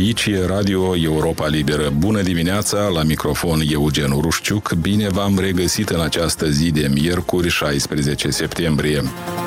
Aici e Radio Europa Liberă. Bună dimineața, la microfon Eugen Urușciuc. Bine v-am regăsit în această zi de miercuri, 16 septembrie.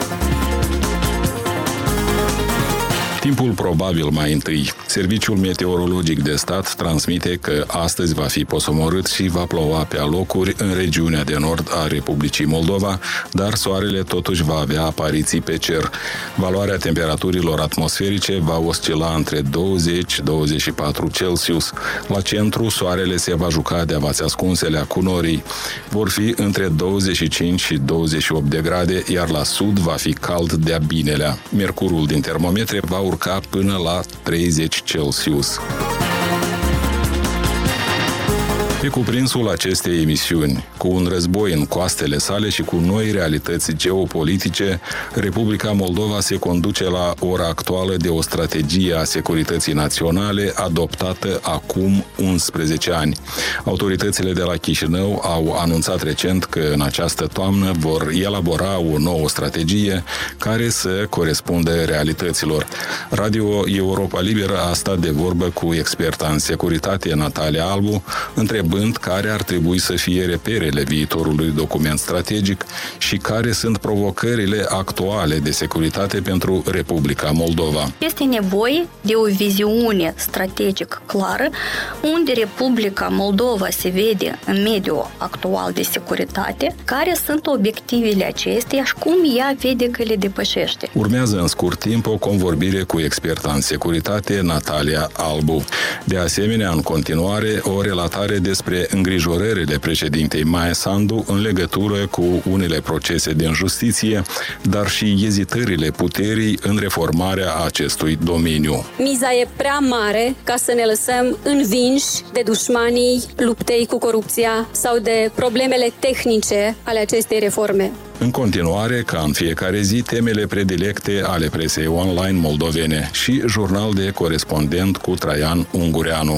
Timpul probabil mai întâi. Serviciul Meteorologic de Stat transmite că astăzi va fi posomorât și va ploua pe alocuri în regiunea de nord a Republicii Moldova, dar soarele totuși va avea apariții pe cer. Valoarea temperaturilor atmosferice va oscila între 20-24 Celsius. La centru, soarele se va juca de avați ascunselea cu norii. Vor fi între 25 și 28 de grade, iar la sud va fi cald de-a binelea. Mercurul din termometre va urca până la 30 Celsius. Pe cuprinsul acestei emisiuni, cu un război în coastele sale și cu noi realități geopolitice, Republica Moldova se conduce la ora actuală de o strategie a securității naționale adoptată acum 11 ani. Autoritățile de la Chișinău au anunțat recent că în această toamnă vor elabora o nouă strategie care să corespundă realităților. Radio Europa Liberă a stat de vorbă cu experta în securitate Natalia Albu, întrebând care ar trebui să fie reperele viitorului document strategic și care sunt provocările actuale de securitate pentru Republica Moldova. Este nevoie de o viziune strategică clară, unde Republica Moldova se vede în mediul actual de securitate, care sunt obiectivele acesteia și cum ea vede că le depășește. Urmează în scurt timp o convorbire cu experta în securitate Natalia Albu. De asemenea, în continuare, o relatare despre îngrijorările președintei Maia Sandu în legătură cu unele procese din justiție, dar și ezitările puterii în reformarea acestui domeniu. Miza e prea mare ca să ne lăsăm învinși de dușmanii luptei cu corupția sau de problemele tehnice ale acestei reforme. În continuare, ca în fiecare zi, temele predilecte ale presei online moldovene și jurnal de corespondent cu Traian Ungureanu.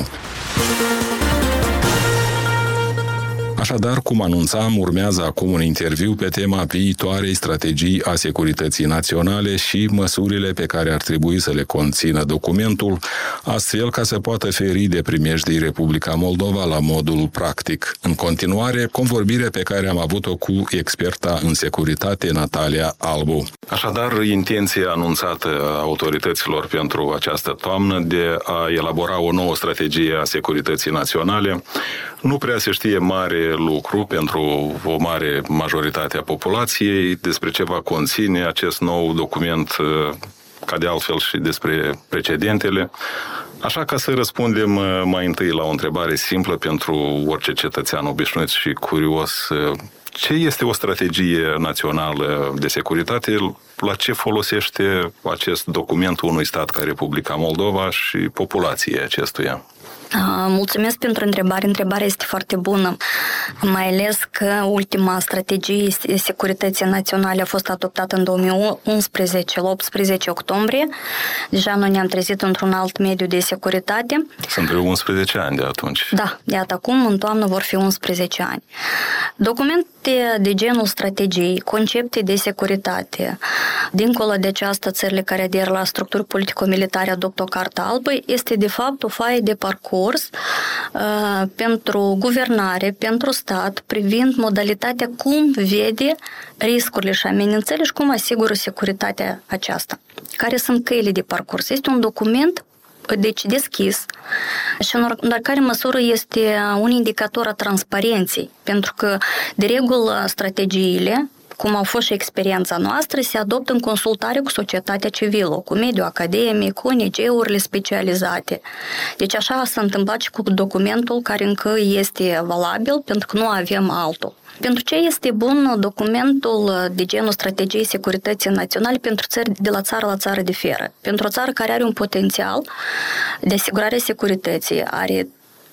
Așadar, cum anunțam, urmează acum un interviu pe tema viitoarei strategii a securității naționale și măsurile pe care ar trebui să le conțină documentul, astfel ca să poată feri de primejdii Republica Moldova la modul practic. În continuare, convorbirea pe care am avut-o cu experta în securitate Natalia Albu. Așadar, intenția anunțată a autorităților pentru această toamnă de a elabora o nouă strategie a securității naționale nu prea se știe mare lucru pentru o mare majoritate a populației despre ce va conține acest nou document, ca de altfel și despre precedentele. Așa, ca să răspundem mai întâi la o întrebare simplă pentru orice cetățean obișnuit și curios, ce este o strategie națională de securitate? La ce folosește acest document unui stat ca Republica Moldova și populației acestuia? Mulțumesc pentru întrebare. Întrebarea este foarte bună, mai ales că ultima strategie securității naționale a fost adoptată în 2011, la 18 octombrie. Deja noi ne-am trezit într-un alt mediu de securitate. Sunt vreo 11 ani de atunci. Da, iată, acum în toamnă vor fi 11 ani. Documente de genul strategiei, concepte de securitate, dincolo de această, țările care aderă la structuri politico-militare adoptă o cartă albă, este de fapt o foaie de parcurs pentru guvernare, pentru stat, privind modalitatea cum vede riscurile și amenințările și cum asigură securitatea aceasta. Care sunt căile de parcurs? Este un document deci deschis și în oricare măsură este un indicator a transparenței, pentru că de regulă strategiile, cum au fost și experiența noastră, se adoptă în consultare cu societatea civilă, cu mediul academic, cu ONG-urile specializate. Deci așa s-a întâmplat și cu documentul care încă este valabil, pentru că nu avem altul. Pentru ce este bun documentul de genul strategiei securității naționale pentru țări de la țară diferă? Pentru o țară care are un potențial de asigurare securității, are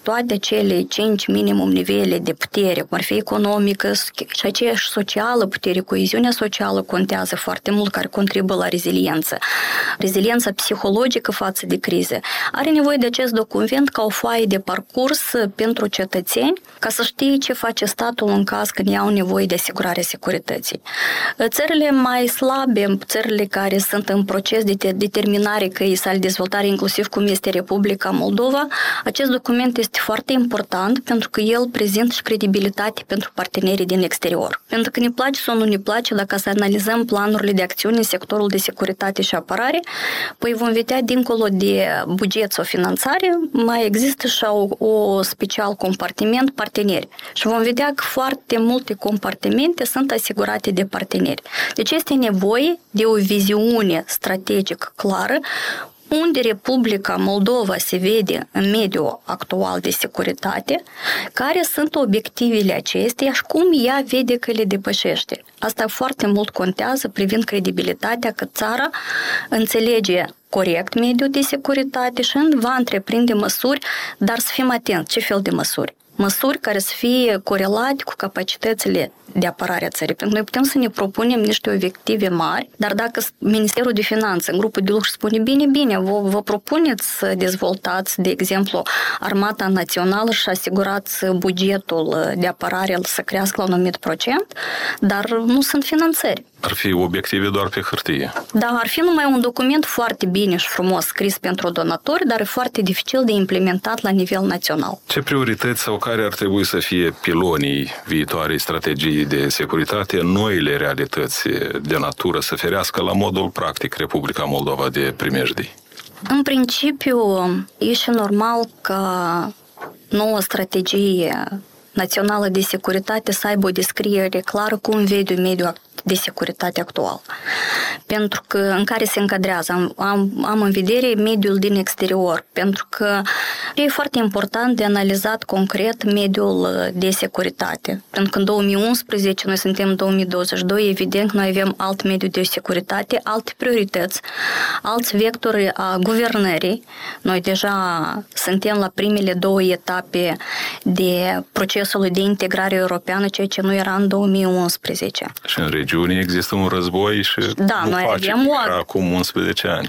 toate cele 5 minimum nivele de putere, cum ar fi economică și aceeași socială, putere, coeziunea socială contează foarte mult, care contribuie la reziliență. Reziliența psihologică față de crize. Are nevoie de acest document ca o foaie de parcurs pentru cetățeni, ca să știe ce face statul în caz când iau nevoie de asigurarea securității. Țările mai slabe, țările care sunt în proces de determinare căii sale dezvoltare, inclusiv cum este Republica Moldova, acest document este foarte important pentru că el prezintă și credibilitate pentru partenerii din exterior. Pentru că ne place sau nu ne place, dacă să analizăm planurile de acțiune în sectorul de securitate și apărare, păi vom vedea dincolo de buget sau finanțare, mai există și o special compartiment parteneri. Și vom vedea că foarte multe compartimente sunt asigurate de parteneri. Deci este nevoie de o viziune strategică clară unde Republica Moldova se vede în mediul actual de securitate, care sunt obiectivele acesteia și cum ea vede că le depășește. Asta foarte mult contează privind credibilitatea că țara înțelege corect mediul de securitate și va întreprinde măsuri, dar să fim atenți ce fel de măsuri. Măsuri care să fie corelate cu capacitățile de apărare a țării. Pentru că noi putem să ne propunem niște obiective mari, dar dacă Ministerul de Finanțe în grupul de lucru spune bine, vă propuneți să dezvoltați, de exemplu, Armata Națională și asigurați bugetul de apărare să crească la un anumit procent, dar nu sunt finanțări. Ar fi obiective doar pe hârtie. Da, ar fi numai un document foarte bine și frumos scris pentru donatori, dar e foarte dificil de implementat la nivel național. Ce priorități sau care ar trebui să fie pilonii viitoarei strategii de securitate, noile realități de natură să ferească la modul practic Republica Moldova de primejdii? În principiu, e și normal ca noua strategie națională de securitate să aibă o descriere clară cum vede mediul de securitate actual. Pentru că în care se încadrează, am în vedere mediul din exterior, pentru că e foarte important de analizat concret mediul de securitate. Pentru că în 2011, noi suntem în 2022, evident noi avem alt mediu de securitate, alte priorități, alți vectori a guvernării. Noi deja suntem la primele 2 etape de procesul de integrare europeană, ceea ce nu era în 2011. Și în regiune există un război și nu noi face avem acum 11 ani.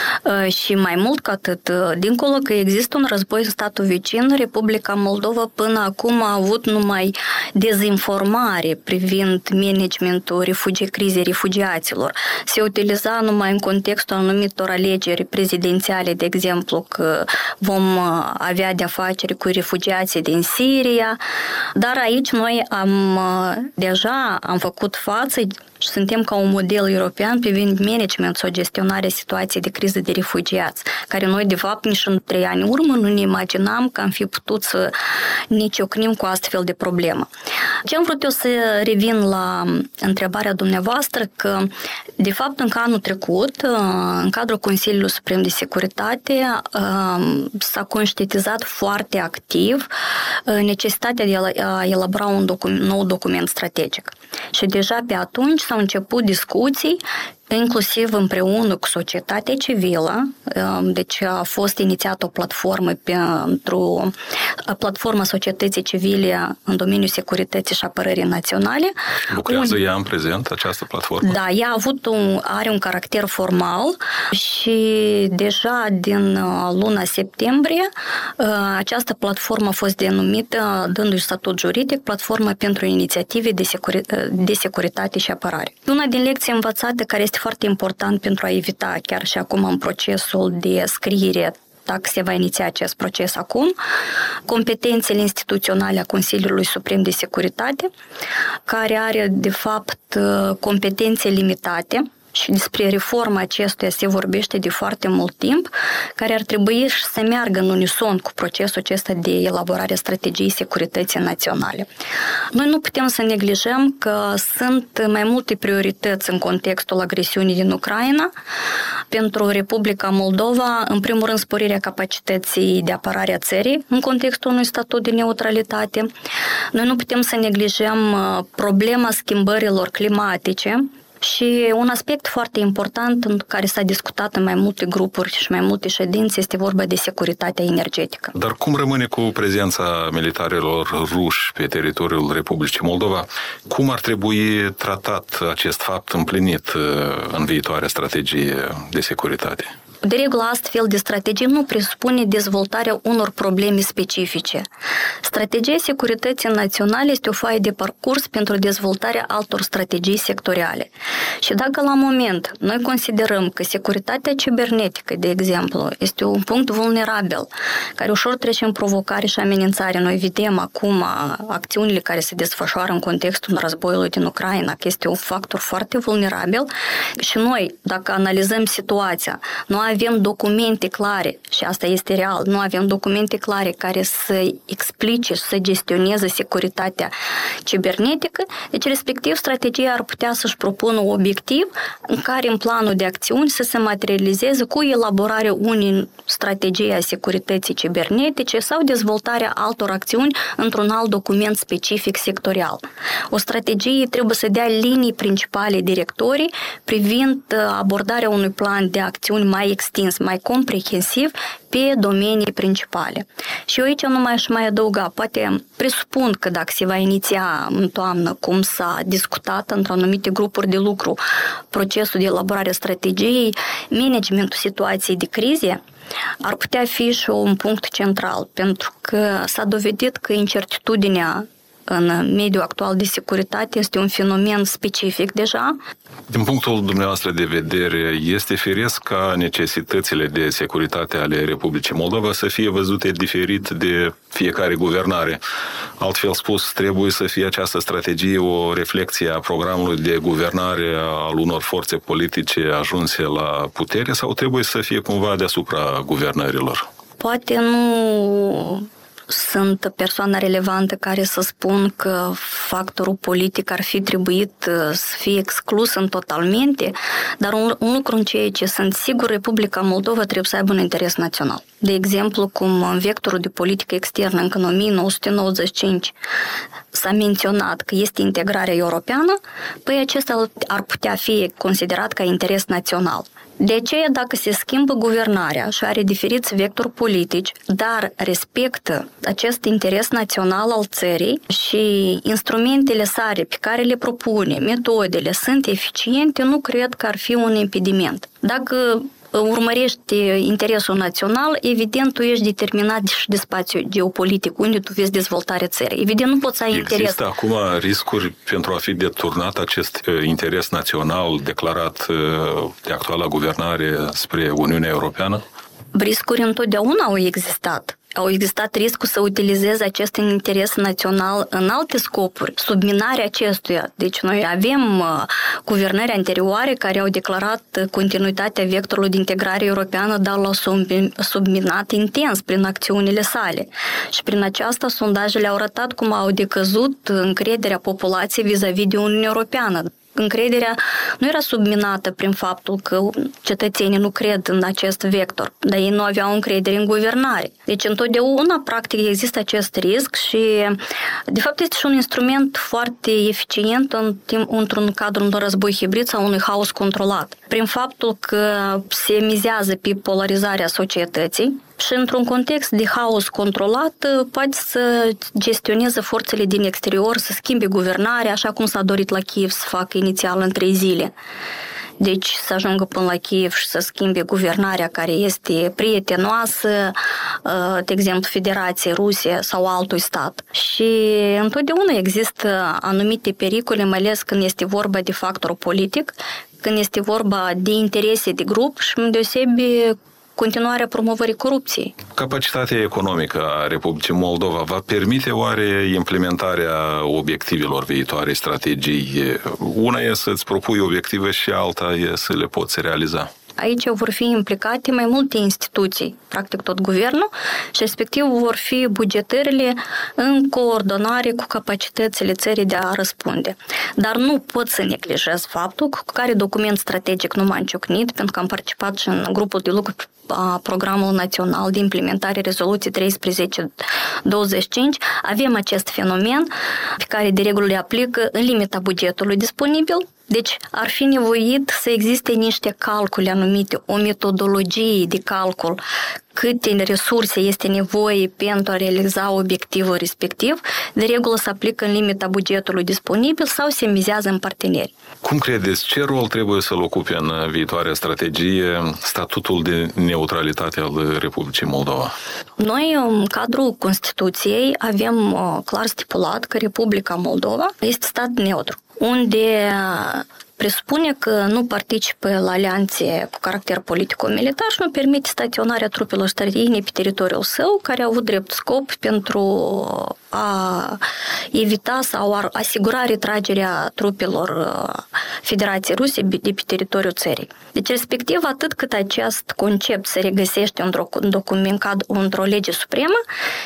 Și mai mult ca atât, dincolo că există un război în statul vecin, Republica Moldova până acum a avut numai dezinformare privind managementul crizei refugiaților. Se utiliza numai în contextul anumitor alegeri prezidențiale, de exemplu, că vom avea de-a face cu refugiații din Siria, dar aici noi deja am făcut față și suntem ca un model european privind management sau gestionarea situației de criză de refugiați, care noi, de fapt, nici în 3 ani urmă nu ne imaginam că am fi putut să ne ciocnim cu astfel de problemă. Ce am vrut eu să revin la întrebarea dumneavoastră, că, de fapt, încă anul trecut, în cadrul Consiliului Suprem de Securitate, s-a conștientizat foarte activ necesitatea de a elabora un nou document strategic. Și deja pe atunci s-au început discuții, inclusiv împreună cu societatea civilă. Deci a fost inițiată o platformă pentru platforma societății civile în domeniul securității și apărării naționale. Lucrează ea în prezent, această platformă? Da, ea are un caracter formal și deja din luna septembrie această platformă a fost denumită, dându-i statut juridic, Platforma pentru inițiative de securitate și apărare. Una din lecții învățate care este foarte important pentru a evita chiar și acum în procesul de scriere, dacă se va iniția acest proces acum, competențele instituționale a Consiliului Suprem de Securitate, care are, de fapt, competențe limitate, și despre reforma acestuia se vorbește de foarte mult timp, care ar trebui să meargă în unison cu procesul acesta de elaborare a strategiei securității naționale. Noi nu putem să neglijăm că sunt mai multe priorități în contextul agresiunii din Ucraina. Pentru Republica Moldova, în primul rând, sporirea capacității de apărare a țării în contextul unui statut de neutralitate. Noi nu putem să neglijăm problema schimbărilor climatice, Și un aspect foarte important în care s-a discutat în mai multe grupuri și mai multe ședințe este vorba de securitatea energetică. Dar cum rămâne cu prezența militarilor ruși pe teritoriul Republicii Moldova? Cum ar trebui tratat acest fapt împlinit în viitoarea strategie de securitate? De regulă, astfel de strategie nu presupune dezvoltarea unor probleme specifice. Strategia securității naționale este o foaie de parcurs pentru dezvoltarea altor strategii sectoriale. Și dacă la moment noi considerăm că securitatea cibernetică, de exemplu, este un punct vulnerabil, care ușor trece în provocare și amenințare, noi vedem acum acțiunile care se desfășoară în contextul războiului din Ucraina, că este un factor foarte vulnerabil și noi, dacă analizăm situația, nu avem documente clare, și asta este real, nu avem documente clare care să explice și să gestioneze securitatea cibernetică, deci respectiv strategia ar putea să-și propună un obiectiv în care în planul de acțiuni să se materializeze cu elaborarea unei strategii a securității cibernetice sau dezvoltarea altor acțiuni într-un alt document specific sectorial. O strategie trebuie să dea linii principale directorii privind abordarea unui plan de acțiuni mai extins, mai comprehensiv pe domenii principale. Și eu aici nu aș mai adăuga, poate presupun că dacă se va iniția în toamnă, cum s-a discutat într-o anumite grupuri de lucru, procesul de elaborare a strategiei, managementul situației de crize, ar putea fi și un punct central, pentru că s-a dovedit că incertitudinea în mediul actual de securitate este un fenomen specific deja. Din punctul dumneavoastră de vedere, este firesc ca necesitățile de securitate ale Republicii Moldova să fie văzute diferit de fiecare guvernare? Altfel spus, trebuie să fie această strategie o reflecție a programului de guvernare al unor forțe politice ajunse la putere sau trebuie să fie cumva deasupra guvernărilor? Poate nu sunt persoana relevantă care să spun că factorul politic ar fi trebuit să fie exclus în totalmente, dar un lucru în ceea ce sunt sigur, Republica Moldova trebuie să aibă un interes național. De exemplu, cum în vectorul de politică externă încă în 1995 s-a menționat că este integrarea europeană, păi acesta ar putea fi considerat ca interes național. De aceea, dacă se schimbă guvernarea și are diferiți vectori politici, dar respectă acest interes național al țării și instrumentele sale pe care le propune, metodele sunt eficiente, nu cred că ar fi un impediment. Dacă urmărești interesul național, evident, tu ești determinat și de spațiu geopolitic, unde tu vezi dezvoltarea țării. Evident, nu poți să ai interes. Există acum riscuri pentru a fi deturnat acest interes național declarat de actuala guvernare spre Uniunea Europeană? Riscuri întotdeauna au existat. Au existat riscul să utilizeze acest interes național în alte scopuri, subminarea acestuia. Deci noi avem guvernări anterioare care au declarat continuitatea vectorului de integrare europeană, dar l-au subminat intens prin acțiunile sale. Și prin aceasta sondajele au arătat cum au decăzut încrederea populației vis-a-vis de Uniunea Europeană. Încrederea nu era subminată prin faptul că cetățenii nu cred în acest vector, dar ei nu aveau încredere în guvernare. Deci întotdeauna, practic, există acest risc și, de fapt, este și un instrument foarte eficient într-un cadru unui război hibrid sau unui haos controlat. Prin faptul că se mizează pe polarizarea societății, și într-un context de haos controlat poate să gestioneze forțele din exterior, să schimbe guvernarea, așa cum s-a dorit la Kiev să facă inițial în 3 zile. Deci să ajungă până la Kiev și să schimbe guvernarea care este prietenoasă, de exemplu, Federație, Rusia sau altui stat. Și întotdeauna există anumite pericole, mai ales când este vorba de factor politic, când este vorba de interese de grup și îndeosebi continuarea promovării corupției. Capacitatea economică a Republicii Moldova va permite oare implementarea obiectivelor viitoarei strategii? Una e să-ți propui obiective și alta e să le poți realiza. Aici vor fi implicate mai multe instituții, practic tot guvernul, și respectiv vor fi bugetările în coordonare cu capacitățile țării de a răspunde. Dar nu pot să neglijez faptul că cu care document strategic nu m-am ciocnit, pentru că am participat și în grupul de lucru a Programul Național de Implementare Rezoluției 1325, avem acest fenomen pe care de regulă le aplică în limita bugetului disponibil. Deci ar fi nevoit să existe niște calcule anumite, o metodologie de calcul, câte resurse este nevoie pentru a realiza obiectivul respectiv, de regulă se aplică în limita bugetului disponibil sau se mizează în parteneri. Cum credeți, ce rol trebuie să-l ocupe în viitoarea strategie statutul de neutralitate al Republicii Moldova? Noi, în cadrul Constituției, avem clar stipulat că Republica Moldova este stat neutru, unde presupune că nu participă la alianțe cu caracter politico-militar și nu permite staționarea trupelor străine pe teritoriul său, care au avut drept scop pentru a evita sau a asigura retragerea trupelor Federației Ruse de pe teritoriul țării. Deci, respectiv, atât cât acest concept se regăsește într-un document, într-o lege supremă,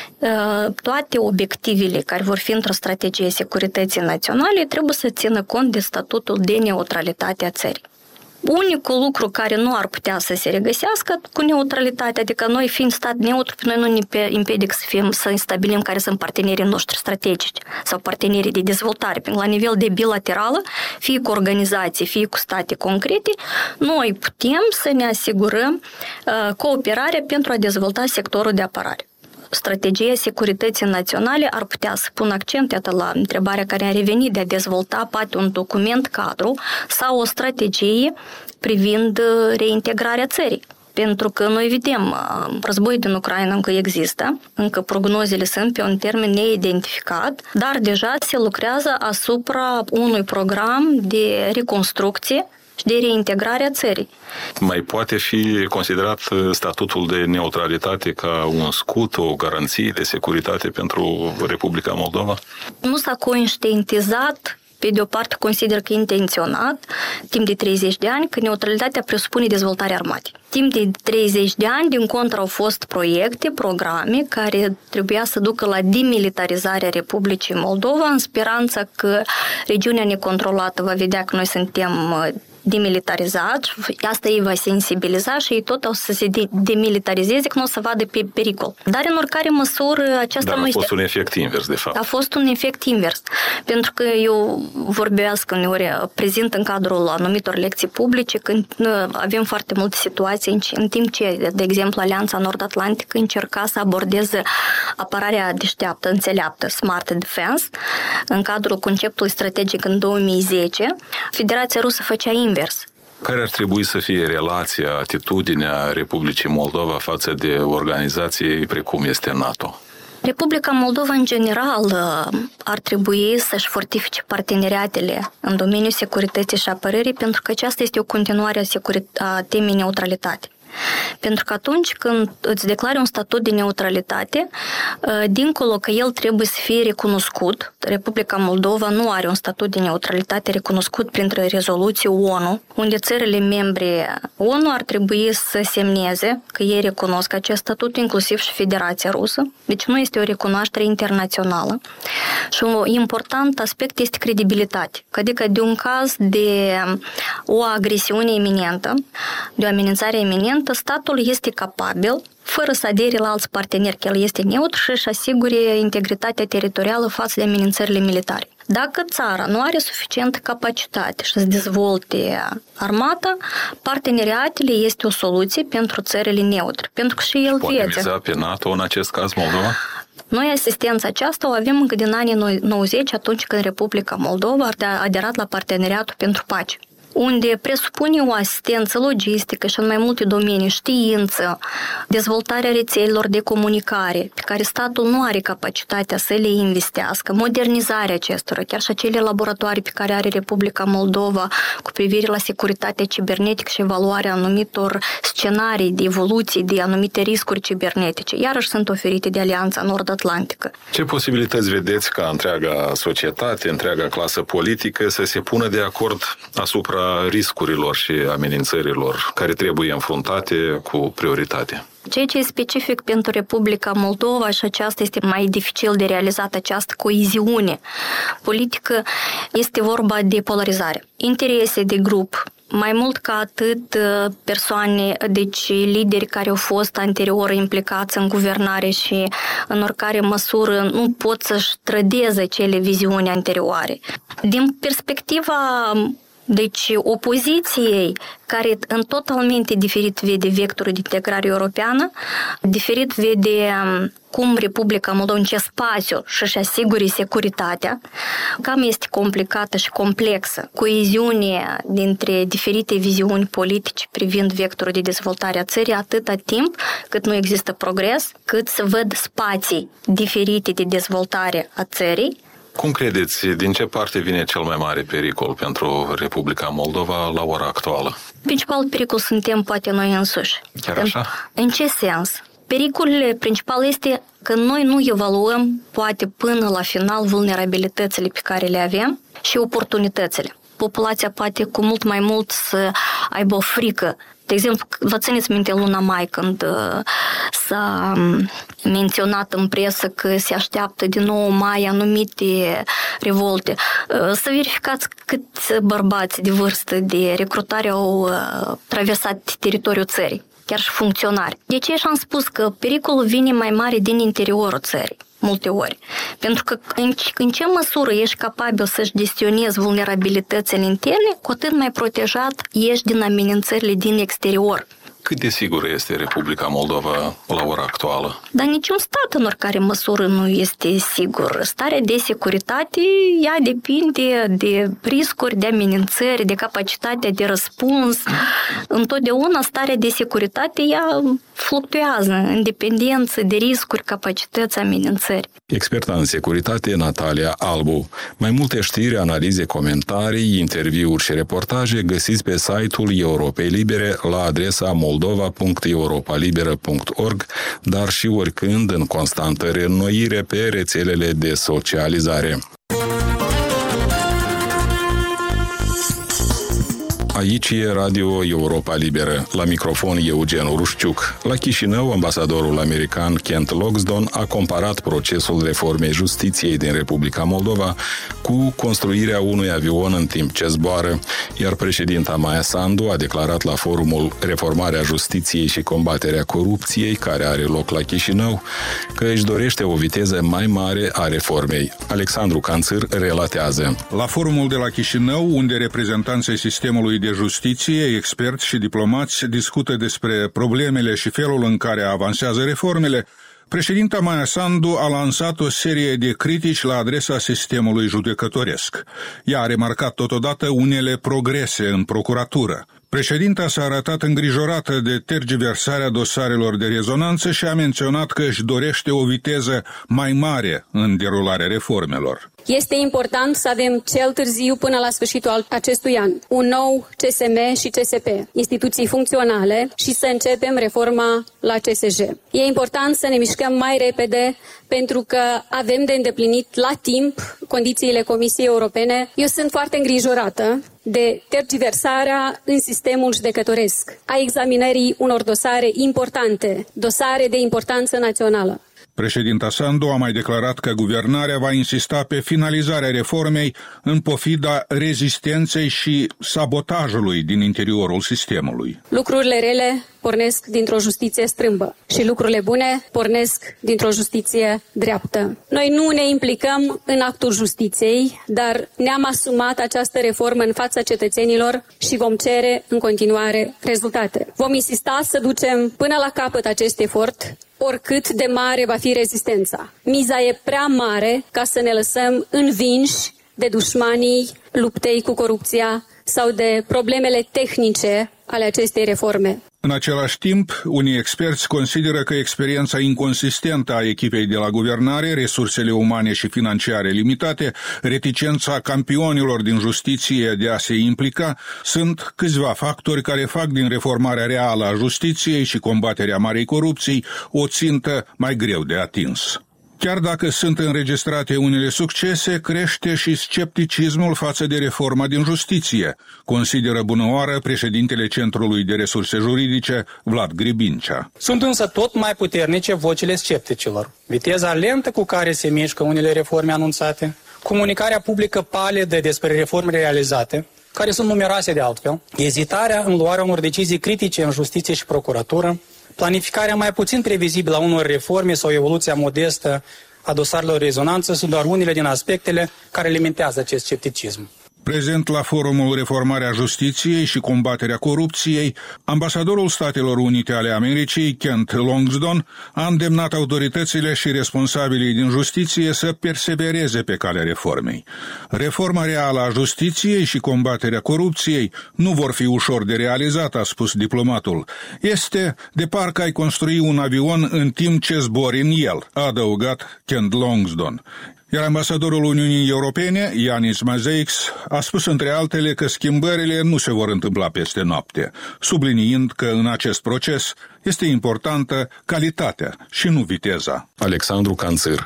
toate obiectivele care vor fi într-o strategie securității naționale trebuie să țină cont de statutul de neutralitate a țării. Unicul lucru care nu ar putea să se regăsească cu neutralitatea, adică noi fiind stat neutru, pe noi nu ne împiedică să stabilim care sunt partenerii noștri strategici sau partenerii de dezvoltare. Pentru că la nivel de bilaterală, fie cu organizații, fie cu state concrete, noi putem să ne asigurăm cooperarea pentru a dezvolta sectorul de apărare. Strategia securității naționale ar putea să pună accent, iată, la întrebarea care a revenit, de a dezvolta poate un document cadru sau o strategie privind reintegrarea țării. Pentru că noi vedem, războiul din Ucraina încă există, încă prognozele sunt pe un termen neidentificat, dar deja se lucrează asupra unui program de reconstrucție și de reintegrare a țării. Mai poate fi considerat statutul de neutralitate ca un scut, o garanție de securitate pentru Republica Moldova? Nu s-a conștientizat, pe de o parte consider că intenționat, timp de 30 de ani, că neutralitatea presupune dezvoltarea armatei. Timp de 30 de ani, din contră, au fost proiecte, programe care trebuia să ducă la demilitarizarea Republicii Moldova, în speranța că regiunea necontrolată va vedea că noi suntem demilitarizați, asta ei va sensibiliza și ei tot o să se demilitarizeze, că nu o să vadă pe pericol. Dar în oricare măsură aceasta nu este... Dar a fost un efect invers, de fapt. A fost un efect invers. Pentru că eu vorbesc uneori, prezint în cadrul anumitor lecții publice, când avem foarte multe situații în timp ce, de exemplu, Alianța Nord-Atlantică încerca să abordeze apărarea deșteaptă, înțeleaptă, smart defense, în cadrul conceptului strategic în 2010, Federația Rusă făcea invers. Care ar trebui să fie relația, atitudinea Republicii Moldova față de organizații precum este NATO? Republica Moldova, în general, ar trebui să-și fortifice parteneriatele în domeniul securității și apărării, pentru că aceasta este o continuare a temei neutralitate. Pentru că atunci când îți declari un statut de neutralitate, dincolo că el trebuie să fie recunoscut, Republica Moldova nu are un statut de neutralitate recunoscut printre rezoluții ONU, unde țările membre ONU ar trebui să semneze că ei recunosc acest statut, inclusiv și Federația Rusă. Deci nu este o recunoaștere internațională. Și un important aspect este credibilitate. Adică de un caz de o agresiune iminentă, de o amenințare iminentă, statul este capabil, fără să adere la alți parteneri, că el este neutru și își asigure integritatea teritorială față de amenințările militare. Dacă țara nu are suficientă capacitate și să dezvolte armata, parteneriatele este o soluție pentru țările neutre, pentru că și el poate miza pe NATO în acest caz Moldova? Noi asistența aceasta o avem încă din anii 90, atunci când Republica Moldova a aderat la Parteneriatul pentru Pace, unde presupune o asistență logistică și în mai multe domenii, știință, dezvoltarea rețelelor de comunicare, pe care statul nu are capacitatea să le investească, modernizarea acestora, chiar și acele laboratoare pe care are Republica Moldova cu privire la securitatea cibernetică și evaluarea anumitor scenarii de evoluție de anumite riscuri cibernetice, iarăși sunt oferite de Alianța Nord-Atlantică. Ce posibilități vedeți ca întreaga societate, întreaga clasă politică să se pună de acord asupra riscurilor și amenințărilor care trebuie înfruntate cu prioritate? Ceea ce e specific pentru Republica Moldova și aceasta este mai dificil de realizat, această coeziune politică, este vorba de polarizare. Interese de grup, mai mult ca atât persoane, deci lideri care au fost anterior implicați în guvernare și în oricare măsură nu pot să-și trădeze cele viziuni anterioare. Din perspectiva Deci opoziției care în totalmente diferit vede vectorul de integrare europeană, diferit vede cum Republica Moldova, în ce spațiu și-și asigure securitatea, cam este complicată și complexă, coeziunea dintre diferite viziuni politice privind vectorul de dezvoltare a țării atâta timp cât nu există progres, cât se văd spații diferite de dezvoltare a țării. Cum credeți, din ce parte vine cel mai mare pericol pentru Republica Moldova la ora actuală? Principalul pericol suntem poate noi însuși. Chiar așa? În ce sens? Pericolul principal este că noi nu evaluăm poate până la final vulnerabilitățile pe care le avem și oportunitățile. Populația poate cu mult mai mult să aibă o frică. De exemplu, vă țineți minte luna mai când s-a menționat în presă că se așteaptă din nou mai anumite revolte. Să verificați câți bărbați de vârstă de recrutare au traversat teritoriul țării, chiar și funcționari. De ce am spus că pericolul vine mai mare din interiorul țării? Multe ori. Pentru că în ce măsură ești capabil să-și gestionezi vulnerabilitățile interne, cu atât mai protejat ești din amenințările din exterior. Cât de sigură este Republica Moldova la ora actuală? Dar niciun stat în oricare măsură nu este sigur. Starea de securitate, ea depinde de riscuri, de amenințări, de capacitatea de răspuns. Întotdeauna starea de securitate, ea fluctuează în dependență de riscuri, capacități, amenințări. Experta în securitate, Natalia Albu. Mai multe știri, analize, comentarii, interviuri și reportaje găsiți pe site-ul Europei Libere la adresa moldova.europalibera.org, dar și oricând în constantă reînnoire pe rețelele de socializare. Aici e Radio Europa Liberă. La microfon Eugen Urușciuc. La Chișinău, ambasadorul american Kent Loxton a comparat procesul reformei justiției din Republica Moldova cu construirea unui avion în timp ce zboară, iar președinta Maia Sandu a declarat la forumul Reformarea Justiției și Combaterea Corupției, care are loc la Chișinău, că își dorește o viteză mai mare a reformei. Alexandru Canțâr relatează. La forumul de la Chișinău, unde reprezentanții sistemului de justiție, experți și diplomați discută despre problemele și felul în care avansează reformele, președinta Maia Sandu a lansat o serie de critici la adresa sistemului judecătoresc. Ea a remarcat totodată unele progrese în procuratură. Președinta s-a arătat îngrijorată de tergiversarea dosarelor de rezonanță și a menționat că își dorește o viteză mai mare în derularea reformelor. Este important să avem cel târziu până la sfârșitul acestui an un nou CSM și CSP, instituții funcționale, și să începem reforma la CSJ. E important să ne mișcăm mai repede pentru că avem de îndeplinit la timp condițiile Comisiei Europene. Eu sunt foarte îngrijorată de tergiversarea în sistemul judecătoresc a examinării unor dosare importante, dosare de importanță națională. Președinta Sandu a mai declarat că guvernarea va insista pe finalizarea reformei în pofida rezistenței și sabotajului din interiorul sistemului. Lucrurile rele pornesc dintr-o justiție strâmbă și lucrurile bune pornesc dintr-o justiție dreaptă. Noi nu ne implicăm în actul justiției, dar ne-am asumat această reformă în fața cetățenilor și vom cere în continuare rezultate. Vom insista să ducem până la capăt acest efort, oricât de mare va fi rezistența. Miza e prea mare ca să ne lăsăm învinși de dușmanii luptei cu corupția sau de problemele tehnice ale acestei reforme. În același timp, unii experți consideră că experiența inconsistentă a echipei de la guvernare, resursele umane și financiare limitate, reticența campionilor din justiție de a se implica, sunt câțiva factori care fac din reformarea reală a justiției și combaterea marei corupții o țintă mai greu de atins. Chiar dacă sunt înregistrate unele succese, crește și scepticismul față de reforma din justiție, consideră bunăoară președintele Centrului de Resurse Juridice, Vlad Gribincea. Sunt însă tot mai puternice vocile scepticilor. Viteza lentă cu care se mișcă unele reforme anunțate, comunicarea publică palidă despre reforme realizate, care sunt numeroase de altfel, ezitarea în luarea unor decizii critice în justiție și procuratură, planificarea mai puțin previzibilă a unor reforme sau evoluția modestă a dosarelor rezonanță sunt doar unele din aspectele care alimentează acest scepticism. Prezent la forumul Reformarea Justiției și combaterea corupției, ambasadorul Statelor Unite ale Americii, Kent Longsdon, a îndemnat autoritățile și responsabilii din justiție să persevereze pe calea reformei. Reforma reală a justiției și combaterea corupției nu vor fi ușor de realizat, a spus diplomatul. Este de parcă ai construi un avion în timp ce zbori în el, a adăugat Kent Longsdon. Iar ambasadorul Uniunii Europene, Yanis Mazeix, a spus între altele că schimbările nu se vor întâmpla peste noapte, subliniind că în acest proces este importantă calitatea și nu viteza. Alexandru Canțir.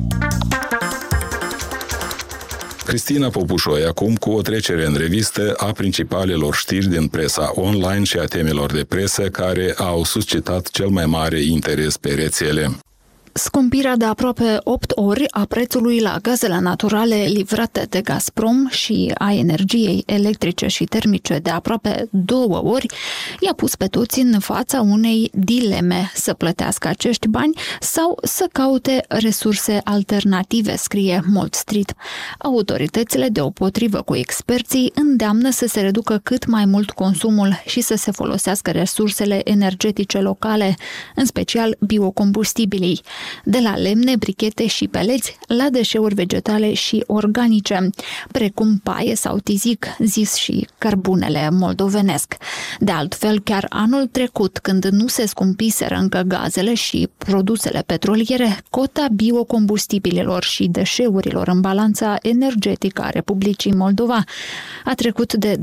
Cristina Popușoi, acum cu o trecere în revistă a principalelor știri din presa online și a temelor de presă care au suscitat cel mai mare interes pe rețele. Scumpirea de aproape 8 ori a prețului la gazele naturale livrate de Gazprom și a energiei electrice și termice de aproape 2 ori i-a pus pe toți în fața unei dileme: să plătească acești bani sau să caute resurse alternative, scrie Malt Street. Autoritățile, deopotrivă cu experții, îndeamnă să se reducă cât mai mult consumul și să se folosească resursele energetice locale, în special biocombustibilii, de la lemne, brichete și peleți la deșeuri vegetale și organice, precum paie sau tizic, zis și cărbunele moldovenesc. De altfel, chiar anul trecut, când nu se scumpiseră încă gazele și produsele petroliere, cota biocombustibililor și deșeurilor în balanța energetică a Republicii Moldova a trecut de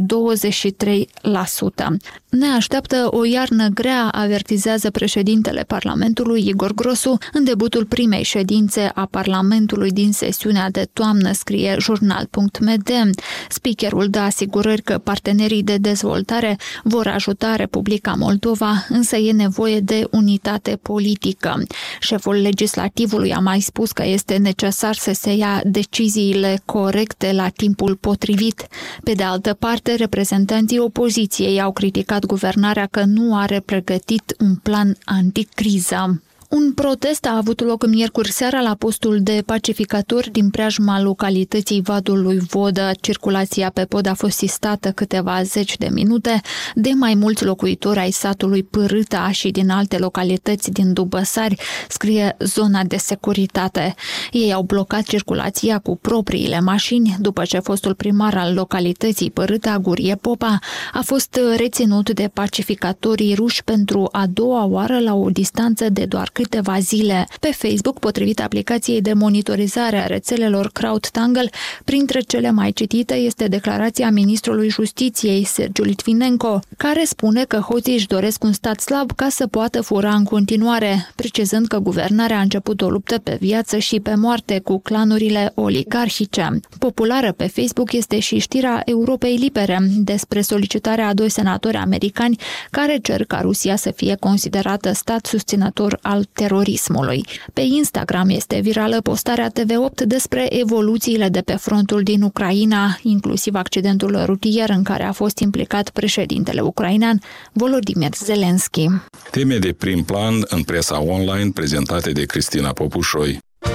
23%. Ne așteaptă o iarnă grea, avertizează președintele Parlamentului, Igor Grosu, în debutul primei ședințe a Parlamentului din sesiunea de toamnă, scrie jurnal.md. Speakerul dă asigurări că partenerii de dezvoltare vor ajuta Republica Moldova, însă e nevoie de unitate politică. Șeful legislativului a mai spus că este necesar să se ia deciziile corecte la timpul potrivit. Pe de altă parte, reprezentanții opoziției au criticat guvernarea că nu are pregătit un plan anticriză. Un protest a avut loc miercuri seara la postul de pacificatori din preajma localității Vadul lui Vodă. Circulația pe pod a fost sistată câteva zeci de minute de mai mulți locuitori ai satului Pârâta și din alte localități din Dubăsari, scrie Zona de Securitate. Ei au blocat circulația cu propriile mașini după ce fostul primar al localității Pârâta, Gurie Popa, a fost reținut de pacificatorii ruși pentru a doua oară la o distanță de doar câteva zile. Pe Facebook, potrivit aplicației de monitorizare a rețelelor CrowdTangle, printre cele mai citite este declarația ministrului Justiției, Sergiu Litvinenko, care spune că hoții își doresc un stat slab ca să poată fura în continuare, precizând că guvernarea a început o luptă pe viață și pe moarte cu clanurile oligarhice. Populară pe Facebook este și știrea Europei Libere despre solicitarea a 2 senatori americani care cer ca Rusia să fie considerată stat susținător al terorismului. Pe Instagram este virală postarea TV8 despre evoluțiile de pe frontul din Ucraina, inclusiv accidentul rutier în care a fost implicat președintele ucrainean Volodymyr Zelensky. Teme de prim plan în presa online prezentate de Cristina Popușoi.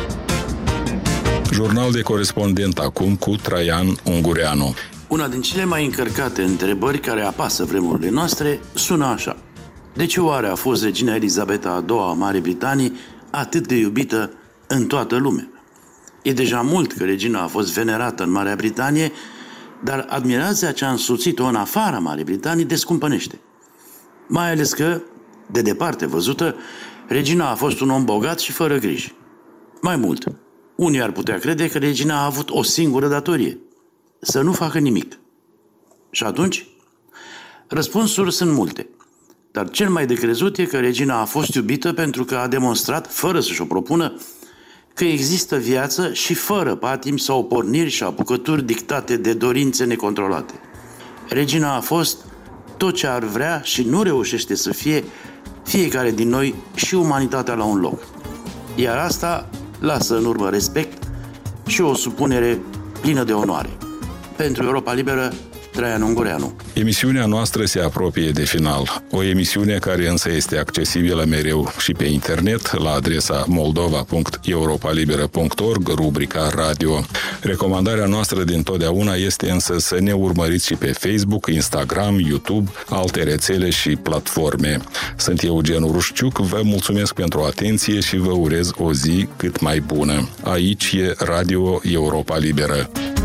Jurnal de corespondent acum cu Traian Ungureanu. Una din cele mai încărcate întrebări care apasă vremurile noastre sună așa: de ce oare a fost regina Elisabeta II a Marii Britanii atât de iubită în toată lumea? E deja mult că regina a fost venerată în Marea Britanie, dar admirația ce a însoțit-o în afara Marii Britanii descumpănește. Mai ales că, de departe văzută, regina a fost un om bogat și fără griji. Mai mult, unii ar putea crede că regina a avut o singură datorie: să nu facă nimic. Și atunci? Răspunsuri sunt multe. Dar cel mai de crezut e că regina a fost iubită pentru că a demonstrat, fără să-și o propună, că există viață și fără patimi sau porniri și apucături dictate de dorințe necontrolate. Regina a fost tot ce ar vrea și nu reușește să fie fiecare din noi și umanitatea la un loc. Iar asta lasă în urmă respect și o supunere plină de onoare. Pentru Europa Liberă, Traian Ungureanu. Emisiunea noastră se apropie de final. O emisiune care însă este accesibilă mereu și pe internet la adresa moldova.europalibera.org, rubrica radio. Recomandarea noastră dintotdeauna este însă să ne urmăriți și pe Facebook, Instagram, YouTube, alte rețele și platforme. Sunt Eugen Urușciuc, vă mulțumesc pentru atenție și vă urez o zi cât mai bună. Aici e Radio Europa Liberă.